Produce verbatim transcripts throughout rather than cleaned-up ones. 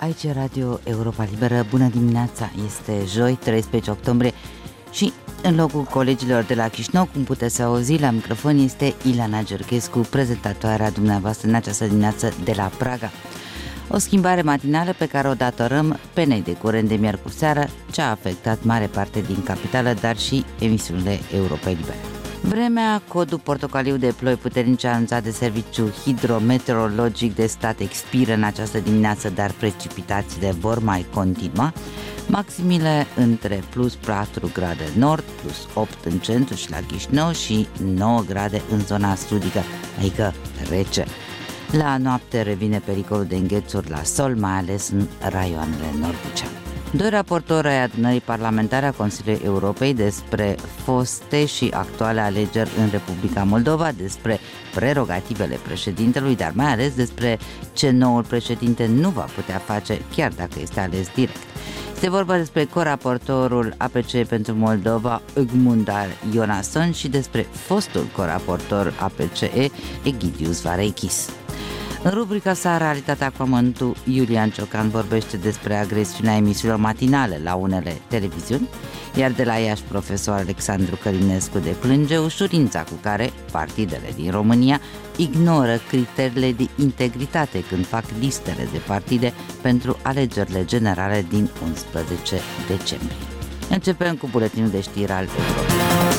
Aici e Radio Europa Liberă. Bună dimineața! Este joi, treisprezece octombrie și în locul colegilor de la Chișinău, cum puteți auzi, la microfon este Ilana Georgescu, prezentatoarea dumneavoastră în această dimineață de la Praga. O schimbare matinală pe care o datorăm penei de curent de miercuri seară, ce a afectat mare parte din capitală, dar și emisiunile Europei Libere. Vremea, codul portocaliu de ploi puternice anunțat de Serviciul Hidrometeorologic de Stat expiră în această dimineață, dar precipitațiile vor mai continua. Maximile între plus patru grade nord, plus opt în centru și la Chișinău și nouă grade în zona sudică, adică rece. La noapte revine pericolul de înghețuri la sol, mai ales în raioanele nordice. Doi raportori ai adunării parlamentare a Consiliului Europei despre foste și actuale alegeri în Republica Moldova, despre prerogativele președintelui, dar mai ales despre ce noul președinte nu va putea face, chiar dacă este ales direct. Este vorba despre coraportorul A P C pentru Moldova, Ögmundar Jónasson, și despre fostul coraportor A P C E, Egidius Vareikis. În rubrica sa Realitatea cu Pământul, Iulian Ciocan vorbește despre agresiunea emisiilor matinale la unele televiziuni, iar de la Iași profesor Alexandru Călinescu deplânge ușurința cu care partidele din România ignoră criteriile de integritate când fac listele de partide pentru alegerile generale din unsprezece decembrie. Începem cu buletinul de știri al Europei.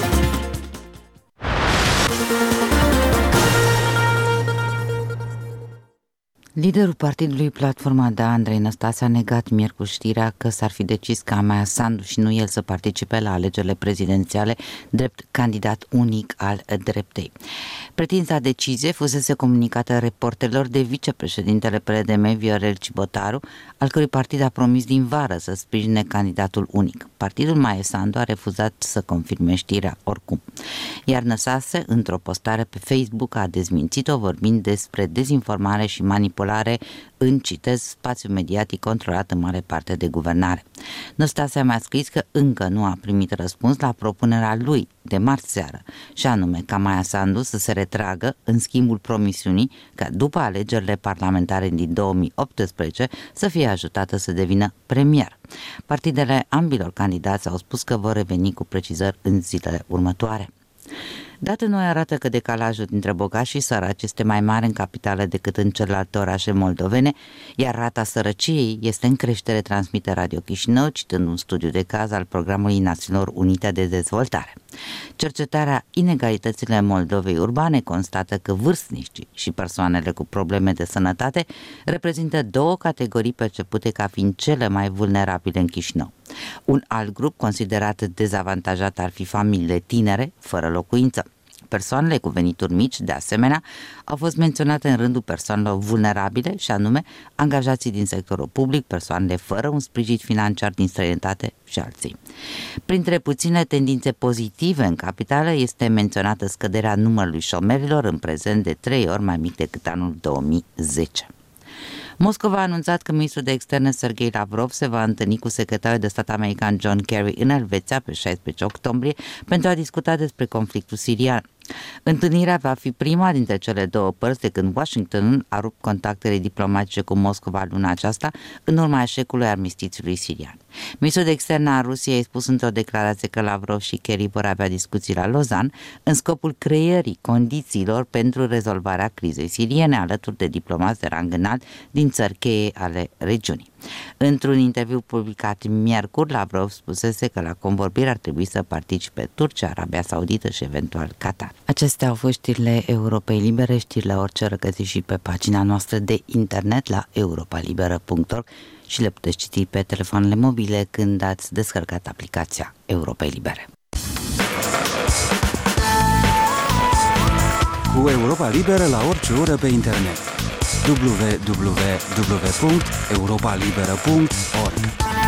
Liderul partidului Platforma Da, Andrei Năstase, a negat miercuri știrea că s-ar fi decis ca Maia Sandu și nu el să participe la alegerile prezidențiale drept candidat unic al dreptei. Pretința decizie fusese comunicată reporterilor de vicepreședintele P R D M, Viorel Cibotaru, al cărui partid a promis din vară să sprijine candidatul unic. Partidul Maia Sandu a refuzat să confirme știrea oricum. Iar Năstase, într-o postare pe Facebook, a dezmințit-o vorbind despre dezinformare și manipulare în, citez, spațiu mediatic controlat în mare parte de guvernare. Năstase mi-a scris că încă nu a primit răspuns la propunerea lui de marți seară, și anume ca Maia Sandu să se retragă în schimbul promisiunii ca după alegerile parlamentare din două mii optsprezece să fie ajutată să devină premier. Partidele ambilor candidați au spus că vor reveni cu precizări în zilele următoare. Date noi arată că decalajul dintre bogați și săraci este mai mare în capitală decât în celelalte orașe moldovene, iar rata sărăciei este în creștere, transmite Radio Chișinău, citând un studiu de caz al Programului Națiunilor Unite de Dezvoltare. Cercetarea Inegalitățile Moldovei Urbane constată că vârstnicii și persoanele cu probleme de sănătate reprezintă două categorii percepute ca fiind cele mai vulnerabile în Chișinău. Un alt grup considerat dezavantajat ar fi familiile tinere, fără locuință. Persoanele cu venituri mici, de asemenea, au fost menționate în rândul persoanelor vulnerabile, și anume angajații din sectorul public, persoanele fără un sprijin financiar din străinătate și alții. Printre puține tendințe pozitive în capitală este menționată scăderea numărului șomerilor, în prezent de trei ori mai mic decât anul două mii zece. Moscova a anunțat că ministrul de externe Sergei Lavrov se va întâlni cu secretarul de stat american John Kerry în Elveția pe șaisprezece octombrie pentru a discuta despre conflictul sirian. Întâlnirea va fi prima dintre cele două părți de când Washingtonul a rupt contactele diplomatice cu Moscova luna aceasta în urma eșecului armistițiului sirian. Ministrul de externe al Rusiei a spus într-o declarație că Lavrov și Kerry vor avea discuții la Lausanne în scopul creării condițiilor pentru rezolvarea crizei siriene, alături de diplomați de rang înalt din țări cheie ale regiunii. Într-un interviu publicat miercuri, Lavrov spusese că la convorbiri ar trebui să participe Turcia, Arabia Saudită și eventual Qatar. Acestea au fost știrile Europei Libere, știrile orice regăsiți și pe pagina noastră de internet la europa liberă punct org și le puteți citi pe telefoanele mobile când ați descărcat aplicația Europei Libere. Cu Europa Liberă la orice oră pe internet. w w w punct europa liberă punct org.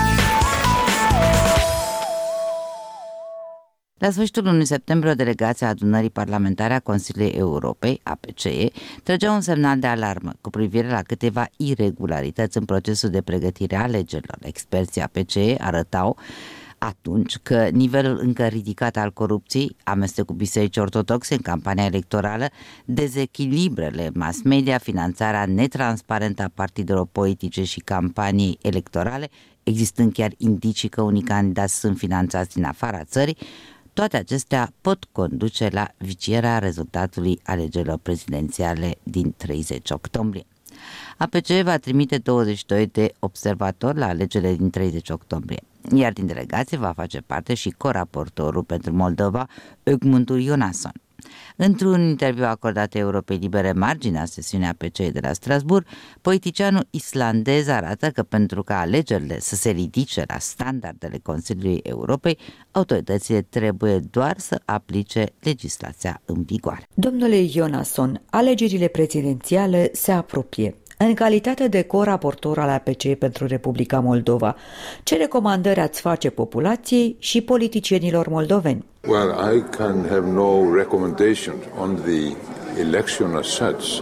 La sfârșitul lunii septembrie, o delegație a adunării parlamentare a Consiliului Europei, A P C E, trăgea un semnal de alarmă cu privire la câteva iregularități în procesul de pregătire a alegerilor. Experții A P C E arătau atunci că nivelul încă ridicat al corupției, amestecul bisericii ortodoxe în campania electorală, dezechilibrele mass media, finanțarea netransparentă a partidelor politice și campaniei electorale, existând chiar indicii că unii candidați sunt finanțați din afara țării, toate acestea pot conduce la vicierea rezultatului alegerilor prezidențiale din treizeci octombrie. A P C va trimite douăzeci și doi de observatori la alegerile din treizeci octombrie, iar din delegație va face parte și coraportorul pentru Moldova, Ögmundur Jónasson. Într-un interviu acordat Europei Libere marginea sesiunii A P C de la Strasbourg, politicianul islandez arată că pentru ca alegerile să se ridice la standardele Consiliului Europei, autoritățile trebuie doar să aplice legislația în vigoare. Domnule Jónasson, alegerile prezidențiale se apropie. În calitate de co-raportor al A P C pentru Republica Moldova, ce recomandări ați face populației și politicienilor moldoveni? Well, I can have no recommendation on the election as such.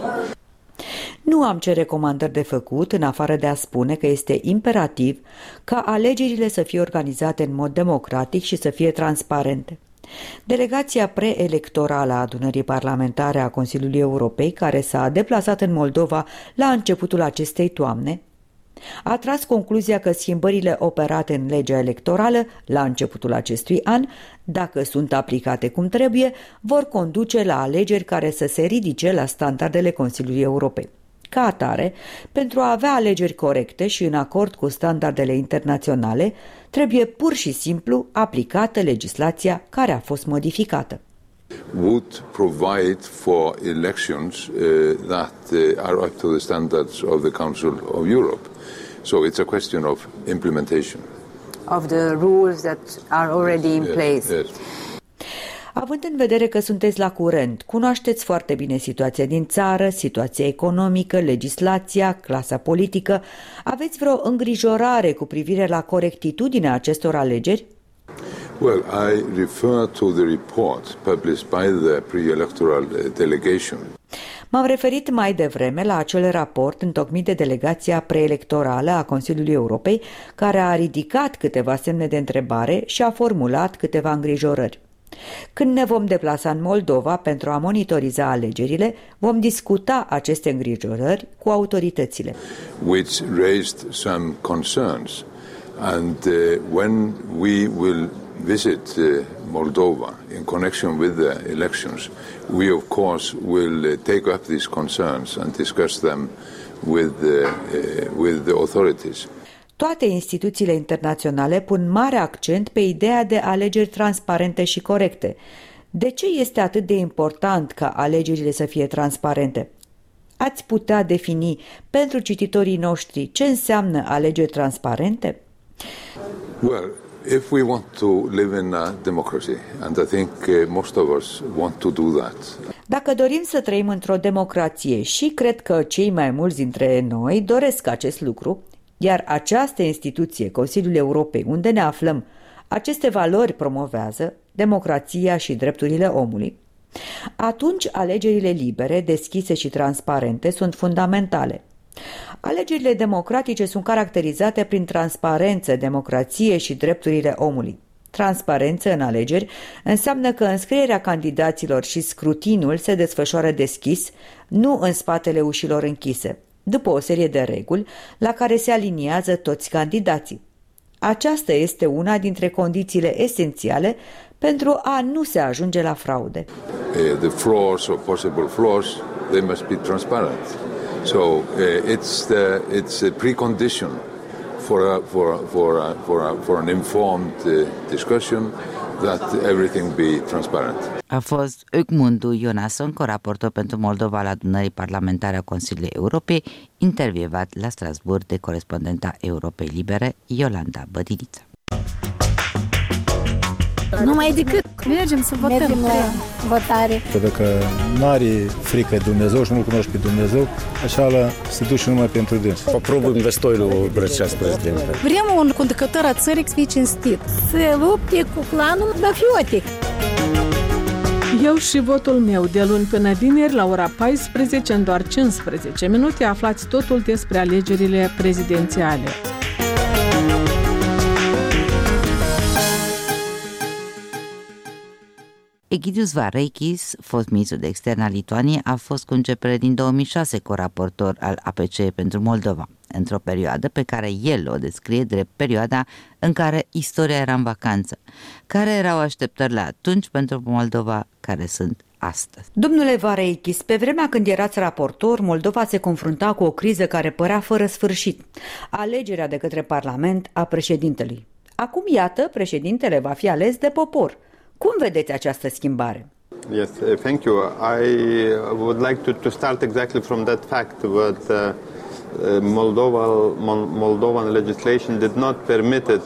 Nu am ce recomandări de făcut, în afară de a spune că este imperativ ca alegerile să fie organizate în mod democratic și să fie transparente. Delegația preelectorală a adunării parlamentare a Consiliului Europei, care s-a deplasat în Moldova la începutul acestei toamne, a tras concluzia că schimbările operate în legea electorală la începutul acestui an, dacă sunt aplicate cum trebuie, vor conduce la alegeri care să se ridice la standardele Consiliului Europei. Ca atare, pentru a avea alegeri corecte și în acord cu standardele internaționale, trebuie pur și simplu aplicată legislația care a fost modificată. Would provide for elections uh, that uh, are up to the standards of the Council of Europe. So it's a question of implementation. Of the rules that are already in place. Yes, yes. Având în vedere că sunteți la curent, cunoașteți foarte bine situația din țară, situația economică, legislația, clasa politică, aveți vreo îngrijorare cu privire la corectitudinea acestor alegeri? Well, I refer to the report published by the pre-electoral delegation. M-am referit mai devreme la acel raport întocmit de delegația preelectorală a Consiliului Europei, care a ridicat câteva semne de întrebare și a formulat câteva îngrijorări. Când ne vom deplasa în Moldova pentru a monitoriza alegerile, vom discuta aceste îngrijorări cu autoritățile. Which raised some concerns, and uh, when we will visit uh, Moldova in connection with the elections, we of course will uh, take up these concerns and discuss them with the, uh, with the authorities. Toate instituțiile internaționale pun mare accent pe ideea de alegeri transparente și corecte. De ce este atât de important ca alegerile să fie transparente? Ați putea defini pentru cititorii noștri ce înseamnă alegeri transparente? Well, if we want to live in a democracy, and I think uh, most of us want to do that. Dacă dorim să trăim într-o democrație, și cred că cei mai mulți dintre noi doresc acest lucru, iar această instituție, Consiliul Europei, unde ne aflăm, aceste valori promovează, democrația și drepturile omului, atunci alegerile libere, deschise și transparente sunt fundamentale. Alegerile democratice sunt caracterizate prin transparență, democrație și drepturile omului. Transparență în alegeri înseamnă că înscrierea candidaților și scrutinul se desfășoară deschis, nu în spatele ușilor închise, după o serie de reguli la care se aliniază toți candidații. Aceasta este una dintre condițiile esențiale pentru a nu se ajunge la fraude. Uh, the flaws or possible flaws, they must be transparent. So uh, it's the it's a precondition for a, for a, for a, for a, for an informed uh, discussion that everything be transparent. A fost Ögmundur Jónasson, coraportor pentru Moldova la adunării parlamentare a Consiliului Europei, intervievat la Strasbourg de corespondenta Europei Libere, Iolanda Bădiniță. Numai decât mergem să votăm. Mergem la votare. Dacă nu are frică de Dumnezeu și nu cunoști pe Dumnezeu, așa la se duce numai pentru dâns. Попробуем достойного врача президента. Vrem un conducător a țării să fie cinstit, să lupte cu clanul mafiotic. Eu și votul meu, de luni până vineri, la ora paisprezece, în doar cincisprezece minute, aflați totul despre alegerile prezidențiale. Egidius Vareikis, fost ministru de externe al Lituaniei, a fost cu începere din două mii șase coraportor al A P C E pentru Moldova, într-o perioadă pe care el o descrie drept perioada în care istoria era în vacanță. Care erau așteptările atunci pentru Moldova, care sunt astăzi? Domnule Vareikis, pe vremea când erați raportor, Moldova se confrunta cu o criză care părea fără sfârșit. Alegerea de către Parlament a președintelui. Acum, iată, președintele va fi ales de popor. Cum vedeți această schimbare? Yes, thank you. I would like to, to start exactly from that fact that uh, Moldova, Moldovan legislation did not permit it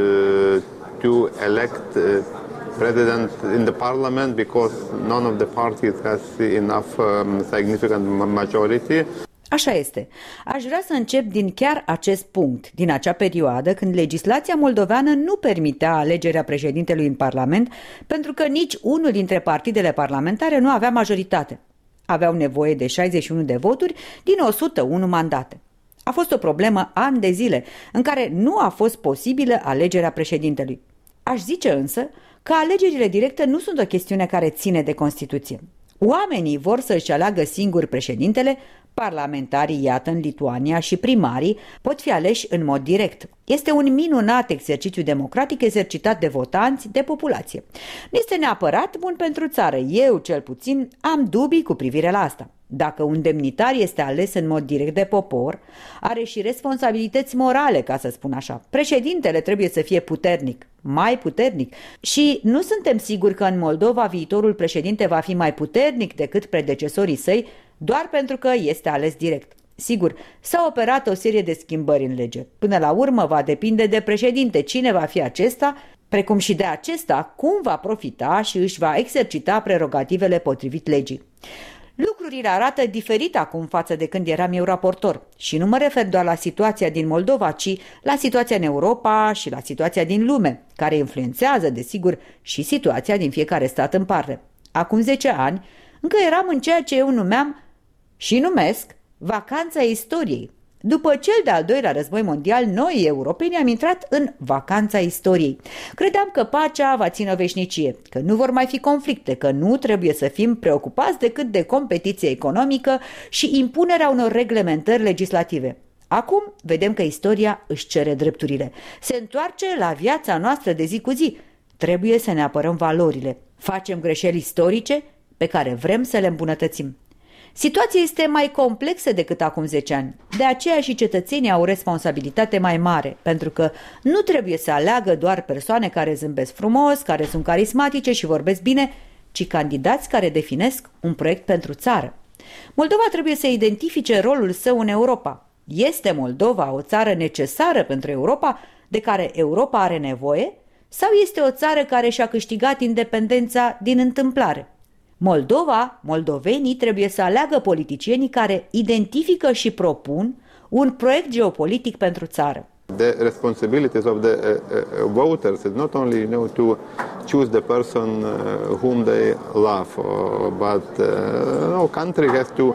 uh, to elect uh, president in the parliament because none of the parties has enough um, significant majority. Așa este. Aș vrea să încep din chiar acest punct, din acea perioadă când legislația moldoveană nu permitea alegerea președintelui în Parlament, pentru că nici unul dintre partidele parlamentare nu avea majoritate. Aveau nevoie de șaizeci și unu de voturi din o sută unu mandate. A fost o problemă ani de zile, în care nu a fost posibilă alegerea președintelui. Aș zice însă că alegerile directe nu sunt o chestiune care ține de Constituție. Oamenii vor să-și aleagă singuri președintele, parlamentarii, iată, în Lituania, și primarii pot fi aleși în mod direct. Este un minunat exercițiu democratic exercitat de votanți, de populație. Nu este neapărat bun pentru țară. Eu, cel puțin, am dubii cu privire la asta. Dacă un demnitar este ales în mod direct de popor, are și responsabilități morale, ca să spun așa. Președintele trebuie să fie puternic, mai puternic. Și nu suntem siguri că în Moldova viitorul președinte va fi mai puternic decât predecesorii săi, doar pentru că este ales direct. Sigur, s-a operat o serie de schimbări în lege. Până la urmă va depinde de președinte cine va fi acesta, precum și de acesta cum va profita și își va exercita prerogativele potrivit legii. Lucrurile arată diferit acum față de când eram eu raportor. Și nu mă refer doar la situația din Moldova, ci la situația în Europa și la situația din lume, care influențează, desigur, și situația din fiecare stat în parte. Acum zece ani, încă eram în ceea ce eu numeam și numesc vacanța istoriei. După cel de-al doilea război mondial, noi, europenii, am intrat în vacanța istoriei. Credeam că pacea va ține o veșnicie, că nu vor mai fi conflicte, că nu trebuie să fim preocupați decât de competiție economică și impunerea unor reglementări legislative. Acum vedem că istoria își cere drepturile. Se întoarce la viața noastră de zi cu zi. Trebuie să ne apărăm valorile. Facem greșeli istorice pe care vrem să le îmbunătățim. Situația este mai complexă decât acum zece ani. De aceea și cetățenii au o responsabilitate mai mare, pentru că nu trebuie să aleagă doar persoane care zâmbesc frumos, care sunt carismatice și vorbesc bine, ci candidați care definesc un proiect pentru țară. Moldova trebuie să identifice rolul său în Europa. Este Moldova o țară necesară pentru Europa, de care Europa are nevoie, sau este o țară care și-a câștigat independența din întâmplare? Moldova, moldovenii trebuie să aleagă politicienii care identifică și propun un proiect geopolitic pentru țară. The responsibilities of the uh, uh, voters is not only, you know, to choose the person uh, whom they love, uh, but uh, no country has to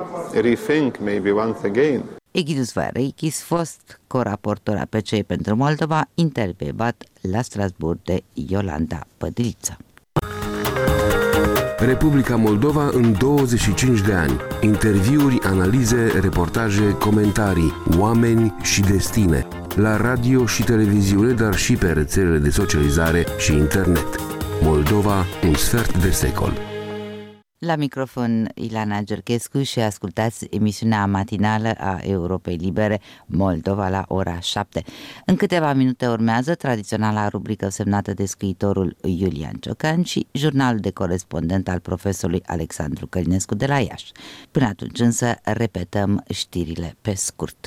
rethink maybe once again. Egidius Vareikis, fost coraportor A P C E pentru Moldova, intervievat la Strasbourg de Iolanda Pădriță. Republica Moldova în douăzeci și cinci de ani. Interviuri, analize, reportaje, comentarii, oameni și destine. La radio și televiziune, dar și pe rețelele de socializare și internet. Moldova, un sfert de secol. La microfon Ilana Gerchescu și ascultați emisiunea matinală a Europei Libere Moldova la ora șapte. În câteva minute urmează tradiționala rubrică semnată de scriitorul Iulian Ciocan și jurnalul de corespondent al profesorului Alexandru Călinescu de la Iași. Până atunci însă repetăm știrile pe scurt.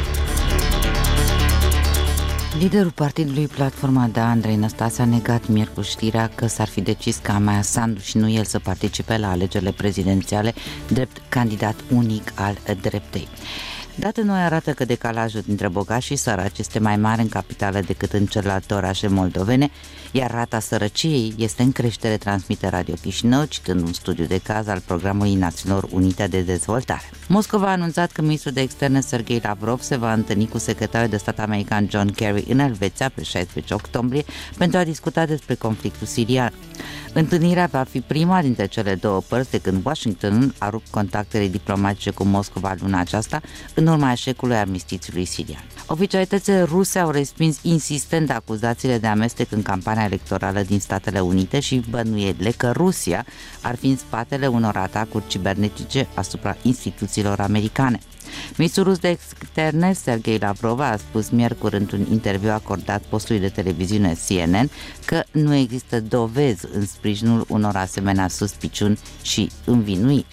Liderul partidului Platforma D A, Andrei Năstase, a negat miercuri știrea că s-ar fi decis ca Maia Sandu și nu el să participe la alegerile prezidențiale drept candidat unic al dreptei. Date noi arată că decalajul dintre bogați și săraci este mai mare în capitală decât în celelalte orașe moldovene, iar rata sărăciei este în creștere, transmite Radio Chișinău, citând un studiu de caz al Programului Națiunilor Unite de Dezvoltare. Moscova a anunțat că ministrul de externe Sergei Lavrov se va întâlni cu secretarul de stat american John Kerry în Elveția pe șaisprezece octombrie pentru a discuta despre conflictul sirian. Întâlnirea va fi prima dintre cele două părți de când Washington a rupt contactele diplomatice cu Moscova luna aceasta în urma eșecului armistițiului sirian. Oficialitățile ruse au respins insistent acuzațiile de amestec în campania electorală din Statele Unite și bănuielile că Rusia ar fi în spatele unor atacuri cibernetice asupra instituțiilor americane. Ministrul rus de externe Sergei Lavrov a spus miercuri într-un interviu acordat postului de televiziune C N N că nu există dovezi în sprijinul unor asemenea suspiciuni și învinuiri.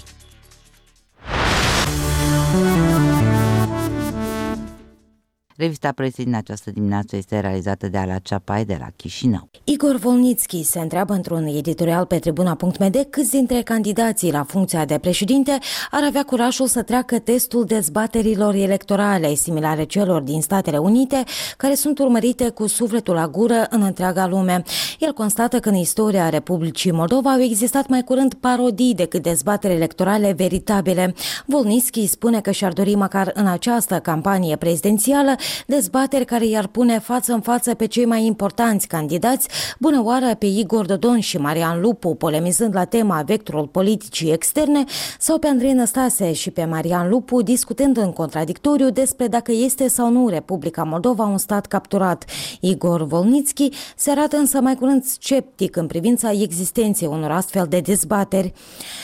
Revista presei din această dimineață este realizată de Ala Ceapai de la Chișinău. Igor Volnitski se întreabă într-un editorial pe tribuna punct m d câți dintre candidații la funcția de președinte ar avea curajul să treacă testul dezbaterilor electorale, similare celor din Statele Unite, care sunt urmărite cu sufletul la gură în întreaga lume. El constată că în istoria Republicii Moldova au existat mai curând parodii decât dezbateri electorale veritabile. Volnitski spune că și-ar dori măcar în această campanie prezidențială dezbateri care i-ar pune față în față pe cei mai importanți candidați, bună oară pe Igor Dodon și Marian Lupu, polemizând la tema vectorul politicii externe, sau pe Andrei Năstase și pe Marian Lupu, discutând în contradictoriu despre dacă este sau nu Republica Moldova un stat capturat. Igor Volnitski se arată însă mai curând sceptic în privința existenței unor astfel de dezbateri.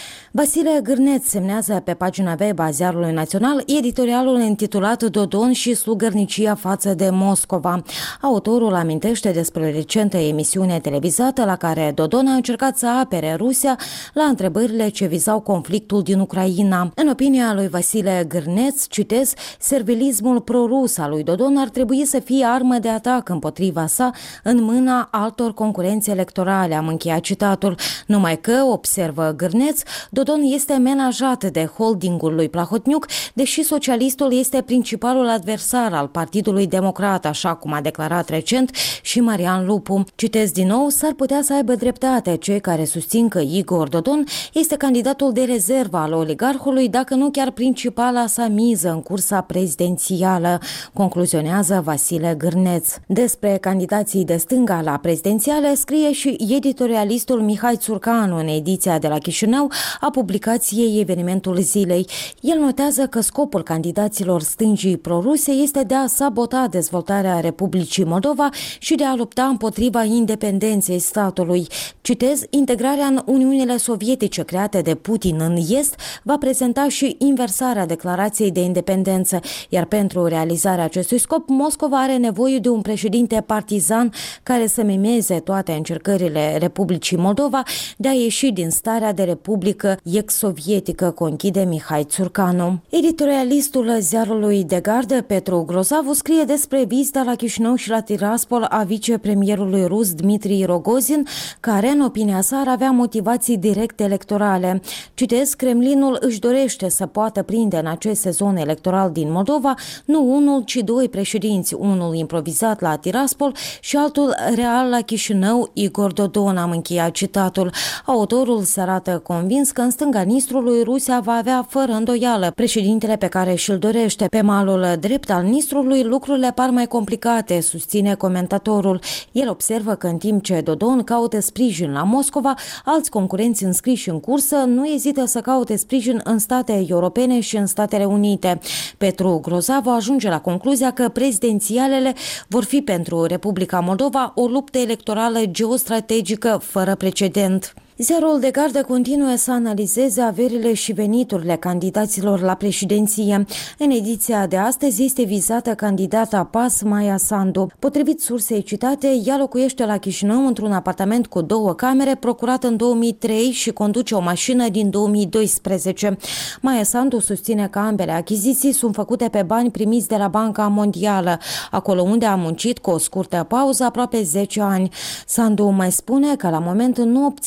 Vasile Gârneț semnează pe pagina web a Ziarului Național editorialul intitulat Dodon și slugărnicia față de Moscova. Autorul amintește despre o recentă emisiune televizată la care Dodon a încercat să apere Rusia la întrebările ce vizau conflictul din Ucraina. În opinia lui Vasile Gârneț, citez, servilismul prorus al lui Dodon ar trebui să fie armă de atac împotriva sa în mâna altor concurenți electorale, am încheiat citatul. Numai că, observă Gârneț, Dodon este menajat de holdingul lui Plahotniuc, deși socialistul este principalul adversar al Partidului Democrat, așa cum a declarat recent și Marian Lupu. Citez din nou, s-ar putea să aibă dreptate cei care susțin că Igor Dodon este candidatul de rezervă al oligarhului, dacă nu chiar principala sa miză în cursa prezidențială, concluzionează Vasile Gârneț. Despre candidații de stânga la prezidențiale scrie și editorialistul Mihai Țurcanu în ediția de la Chișinău a publicației Evenimentul Zilei. El notează că scopul candidaților stângii proruse este de a sabota dezvoltarea Republicii Moldova și de a lupta împotriva independenței statului. Citez, integrarea în Uniunile Sovietice create de Putin în Est va prezenta și inversarea declarației de independență, iar pentru realizarea acestui scop, Moscova are nevoie de un președinte partizan care să mimeze toate încercările Republicii Moldova de a ieși din starea de republică ex-sovietică, conchide Mihai Țurcanu. Editorialistul ziarului de gardă, Petru Grozavu, scrie despre vizita la Chișinău și la Tiraspol a vicepremierului rus Dmitri Rogozin, care, în opinia sa, ar avea motivații direct electorale. Citez, Kremlinul își dorește să poată prinde în acest sezon electoral din Moldova nu unul, ci doi președinți, unul improvizat la Tiraspol și altul real la Chișinău, Igor Dodon, am încheiat citatul. Autorul se arată convins că în stânga Nistrului Rusia va avea fără îndoială președintele pe care și-l dorește. Pe malul drept al Nistrului lucrurile par mai complicate, susține comentatorul. El observă că în timp ce Dodon caută sprijin la Moscova, alți concurenți înscriși în cursă nu ezită să caute sprijin în state europene și în Statele Unite. Petru Grozavu ajunge la concluzia că prezidențialele vor fi pentru Republica Moldova o luptă electorală geostrategică fără precedent. Ziarul de gardă continuă să analizeze averile și veniturile candidaților la președinție. În ediția de astăzi este vizată candidata P A S Maia Sandu. Potrivit sursei citate, ea locuiește la Chișinău într-un apartament cu două camere, procurat în două mii trei și conduce o mașină din două mii doisprezece. Maia Sandu susține că ambele achiziții sunt făcute pe bani primiți de la Banca Mondială, acolo unde a muncit cu o scurtă pauză aproape zece ani. Sandu mai spune că la moment nu obține venituri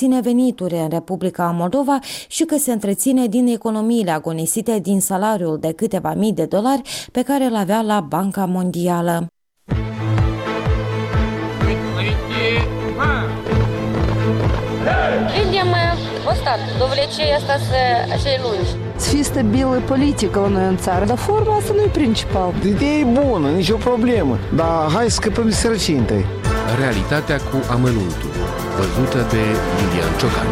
venituri în Republica Moldova și că se întreține din economiile agonisite din salariul de câteva mii de dolari pe care îl avea la Banca Mondială. Людям достатньо до влечения остаться așa lungi. Să fie stabilă politică la noi în țară, dar forma asta nu e principal. Ideea e bună, nicio problemă, dar hai să scăpăm de sărăcie întâi. Realitatea cu amănuntul, văzută de Iulian Ciocan.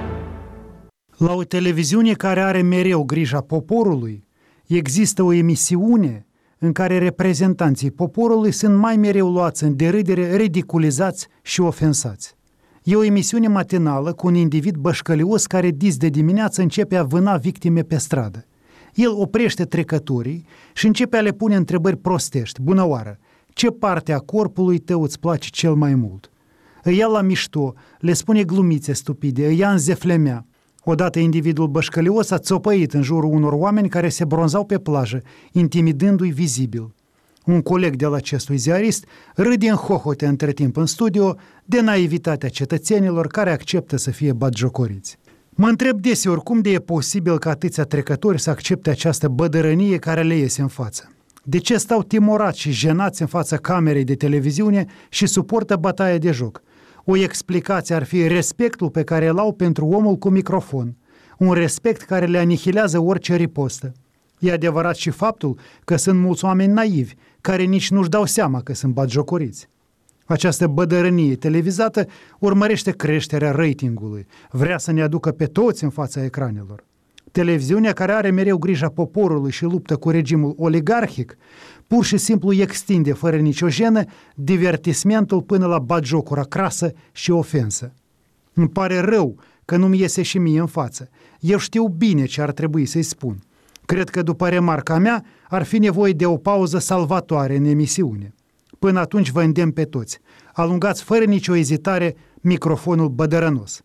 La o televiziune care are mereu grija poporului, există o emisiune în care reprezentanții poporului sunt mai mereu luați în derâdere, ridiculizați și ofensați. E o emisiune matinală cu un individ bășcălios care dis de dimineață începe a vâna victime pe stradă. El oprește trecătorii și începe a le pune întrebări prostești. Bună oară, ce parte a corpului tău îți place cel mai mult? Îi ia la mișto, le spune glumițe stupide, îi ia în zeflemea. Odată individul bășcălios a țopăit în jurul unor oameni care se bronzau pe plajă, intimidându-i vizibil. Un coleg de la acestui ziarist râde în hohote între timp în studio de naivitatea cetățenilor care acceptă să fie batjocoriți. Mă întreb deseori cum de e posibil ca atâția trecători să accepte această bădărănie care le iese în față. De ce stau timorați și jenați în fața camerei de televiziune și suportă bătaia de joc? O explicație ar fi respectul pe care îl au pentru omul cu microfon, un respect care le anihilează orice ripostă. E adevărat și faptul că sunt mulți oameni naivi, care nici nu-și dau seama că sunt batjocoriți. Această bădărănie televizată urmărește creșterea ratingului, vrea să ne aducă pe toți în fața ecranelor. Televiziunea, care are mereu grija poporului și luptă cu regimul oligarhic, pur și simplu extinde fără nicio jenă divertismentul până la batjocura crasă și ofensă. Îmi pare rău că nu-mi iese și mie în față. Eu știu bine ce ar trebui să-i spun. Cred că după remarca mea ar fi nevoie de o pauză salvatoare în emisiune. Până atunci vă îndemn pe toți. Alungați fără nicio ezitare microfonul bădărănos.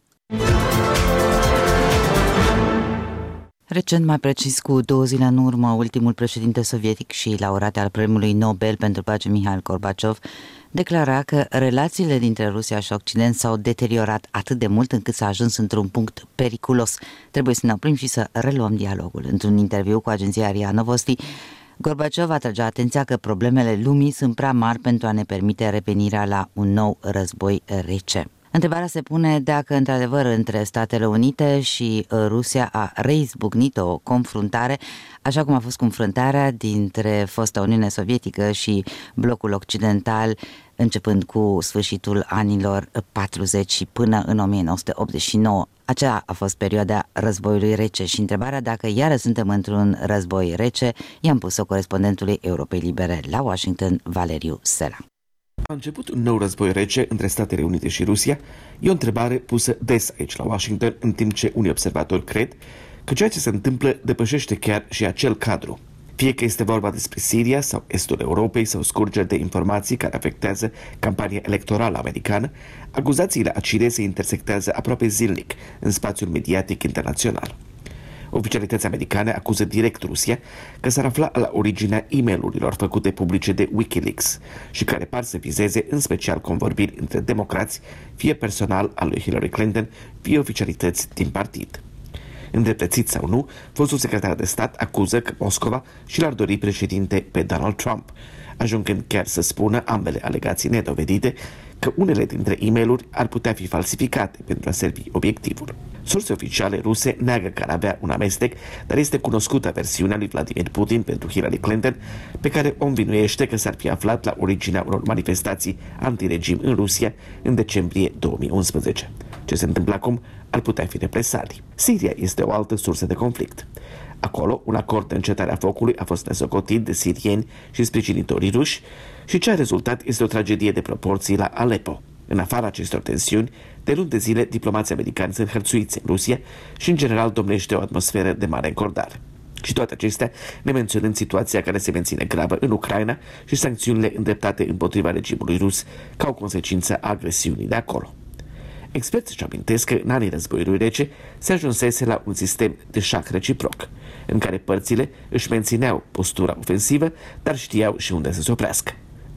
Recent, mai precis cu două zile în urmă, ultimul președinte sovietic și laureat al Premiului Nobel pentru Pace Mihail Gorbaciov declara că relațiile dintre Rusia și Occident s-au deteriorat atât de mult încât s-a ajuns într-un punct periculos. Trebuie să ne oprim și să reluăm dialogul. Într-un interviu cu agenția R I A Novosti, Gorbaciov atragea atenția că problemele lumii sunt prea mari pentru a ne permite revenirea la un nou război rece. Întrebarea se pune dacă, într-adevăr, între Statele Unite și Rusia a reizbucnit o confruntare, așa cum a fost confruntarea dintre fosta Uniune Sovietică și blocul occidental, începând cu sfârșitul anilor patruzeci și până în o mie nouă sute optzeci și nouă. Aceea a fost perioada războiului rece și întrebarea dacă iară suntem într-un război rece i-am pus-o corespondentului Europei Libere la Washington, Valeriu Sela. A început un nou război rece între Statele Unite și Rusia? E o întrebare pusă des aici la Washington, în timp ce unii observatori cred că ceea ce se întâmplă depășește chiar și acel cadru. Fie că este vorba despre Siria sau estul Europei sau scurgeri de informații care afectează campania electorală americană, acuzațiile acide se intersectează aproape zilnic în spațiul mediatic internațional. Oficialități americane acuză direct Rusia că s-ar afla la originea e-mail-urilor făcute publice de Wikileaks și care par să vizeze în special convorbiri între democrați, fie personal al lui Hillary Clinton, fie oficialități din partid. Îndreptățit sau nu, fostul secretar de stat acuză că Moscova și l-ar dori președinte pe Donald Trump, ajungând chiar să spună ambele alegații nedovedite că unele dintre e-mail-uri ar putea fi falsificate pentru a servi obiectivul. Surse oficiale ruse neagă că ar avea un amestec, dar este cunoscută versiunea lui Vladimir Putin pentru Hillary Clinton, pe care o învinuiește că s-ar fi aflat la originea unor manifestații antiregim în Rusia în decembrie două mii unsprezece. Ce se întâmplă acum ar putea fi represalii. Siria este o altă sursă de conflict. Acolo, un acord de încetare a focului a fost nesocotit de sirieni și sprijinitorii ruși și ce a rezultat este o tragedie de proporții la Aleppo. În afara acestor tensiuni, de luni de zile, diplomații americani sunt hărțuiți în Rusia și, în general, domnește o atmosferă de mare încordare. Și toate acestea ne menționând situația care se menține gravă în Ucraina și sancțiunile îndreptate împotriva regimului rus ca o consecință a agresiunii de acolo. Experții își amintesc că în anii războiului rece se ajunsese la un sistem de șah reciproc, în care părțile își mențineau postura ofensivă, dar știau și unde să se oprească.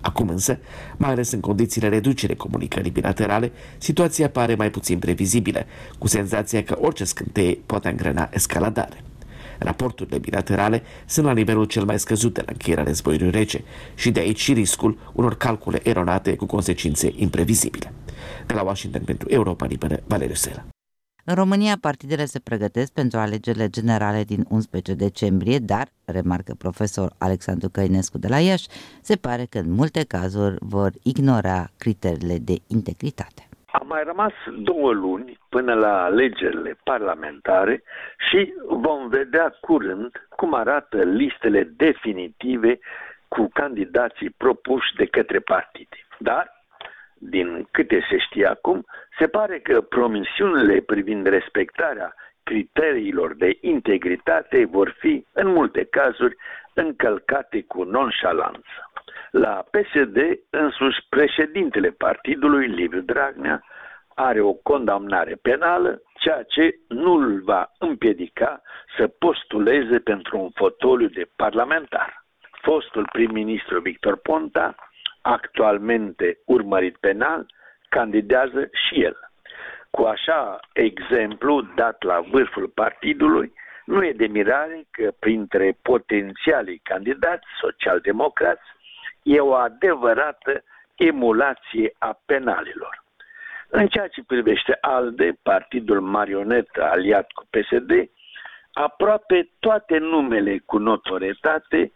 Acum însă, mai ales în condițiile reducerii comunicării bilaterale, situația pare mai puțin previzibilă, cu senzația că orice scânteie poate angrena escaladare. Raporturile bilaterale sunt la nivelul cel mai scăzut de la încheierea războiului rece și de aici și riscul unor calcule eronate cu consecințe imprevizibile. De la Washington pentru Europa Liberă, Valeriu Sela. În România, partidele se pregătesc pentru alegerile generale din unsprezece decembrie, dar, remarcă profesor Alexandru Căinescu de la Iași, se pare că în multe cazuri vor ignora criteriile de integritate. A mai rămas două luni până la alegerile parlamentare și vom vedea curând cum arată listele definitive cu candidații propuși de către partide. Dar, din câte se știe acum, se pare că promisiunile privind respectarea criteriilor de integritate vor fi, în multe cazuri, încălcate cu nonșalanță. La P S D, însuși președintele partidului, Liviu Dragnea, are o condamnare penală, ceea ce nu îl va împiedica să postuleze pentru un fotoliu de parlamentar. Fostul prim-ministru Victor Ponta, actualmente urmărit penal, candidează și el. Cu așa exemplu dat la vârful partidului, nu e de mirare că printre potențialii candidați social-democrați e o adevărată emulație a penalilor. În ceea ce privește ALDE, partidul marionetă aliat cu P S D, aproape toate numele cu notorietate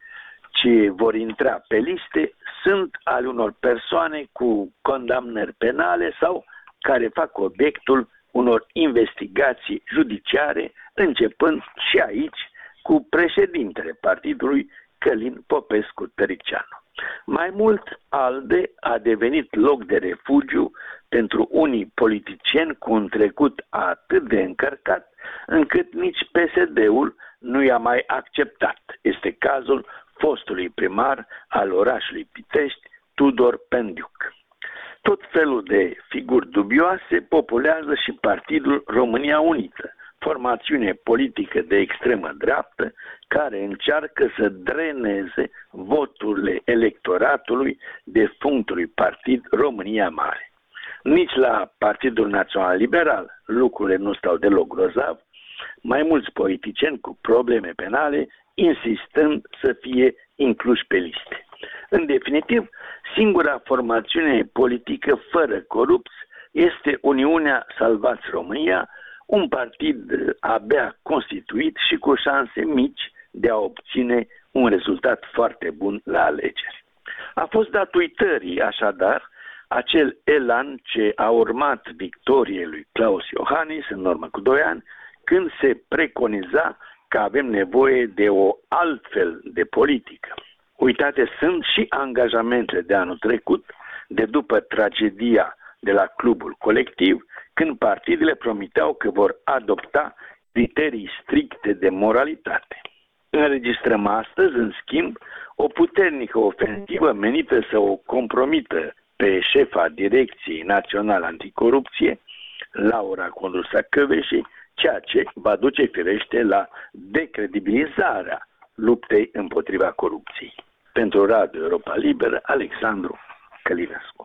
ce vor intra pe liste sunt ale unor persoane cu condamnări penale sau care fac obiectul unor investigații judiciare, începând și aici cu președintele partidului, Călin Popescu-Tăricianu. Mai mult, ALDE a devenit loc de refugiu pentru unii politicieni cu un trecut atât de încărcat, încât nici P S D-ul nu i-a mai acceptat. Este cazul fostului primar al orașului Pitești, Tudor Pendiuc. Tot felul de figuri dubioase populează și Partidul România Unită, formațiune politică de extremă dreaptă care încearcă să dreneze voturile electoratului defunctului partid România Mare. Nici la Partidul Național Liberal lucrurile nu stau deloc grozav, mai mulți politicieni cu probleme penale insistând să fie incluși pe liste. În definitiv, singura formațiune politică fără corupți este Uniunea Salvați România, un partid abia constituit și cu șanse mici de a obține un rezultat foarte bun la alegeri. A fost dat uitării, așadar, acel elan ce a urmat victoriei lui Klaus Iohannis în urmă cu doi ani, când se preconiza că avem nevoie de o altfel de politică. Uitate sunt și angajamentele de anul trecut, de după tragedia de la Clubul Colectiv, când partidele promiteau că vor adopta criterii stricte de moralitate. Înregistrăm astăzi, în schimb, o puternică ofensivă menită să o compromită pe șefa Direcției Naționale Anticorupție, Laura Condrusa Căveși, ceea ce va duce firește la decredibilizarea luptei împotriva corupției. Pentru Radio Europa Liberă, Alexandru Călinescu.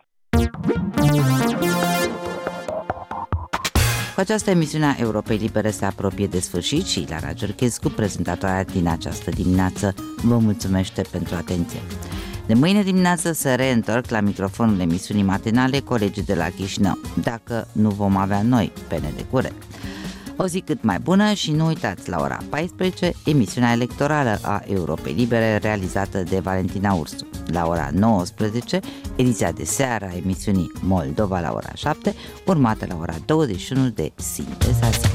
Cu această emisiune a Europei Libere se apropie de sfârșit și Lara Gerchescu, prezentatoarea din această dimineață, vă mulțumește pentru atenție. De mâine dimineață se reîntorc la microfonul emisiunii matinale colegii de la Chișinău, dacă nu vom avea noi pene de curent. O zi cât mai bună și nu uitați, la ora paisprezece, emisiunea electorală a Europei Libere realizată de Valentina Ursu. La ora nouăsprezece, ediția de seară a emisiunii Moldova la ora șapte, urmată la ora douăzeci și unu de Sinteza Zi.